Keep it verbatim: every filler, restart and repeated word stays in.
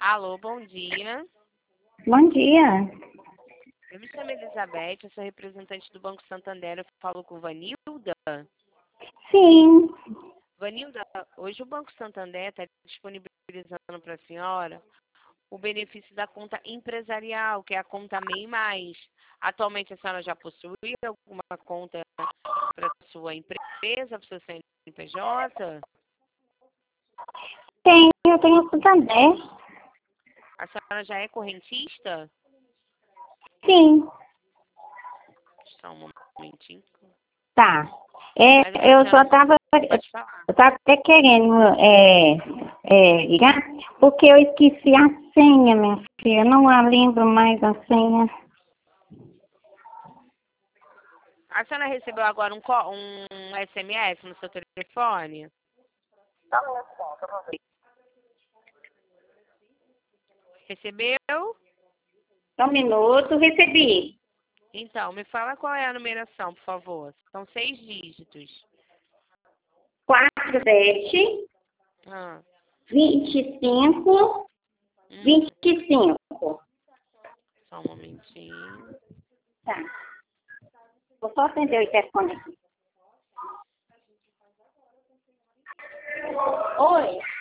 Alô, bom dia. Bom dia. Eu me chamo Elizabeth, eu sou representante do Banco Santander. Eu falo com Vanilda. Sim. Vanilda, hoje o Banco Santander está disponibilizando para a senhora o benefício da conta empresarial, que é a conta MEI Mais. Atualmente a senhora já possui alguma conta para a sua empresa, para o seu C N P J? Tenho, eu tenho Santander. A senhora já é correntista? Sim. Só um momentinho. Tá. É, Mas a eu só senhora estava pode falar. eu tava até querendo é, é, ligar, porque eu esqueci a senha, minha filha. Eu não a lembro mais a senha. A senhora recebeu agora um, co- um S M S no seu telefone? Recebeu? Só um minuto, recebi. Então, me fala qual é a numeração, por favor. São seis dígitos. Quatro, sete, Ah, vinte e cinco, hum, vinte e cinco. só um momentinho. Tá. Vou só atender o telefone aqui. Oi.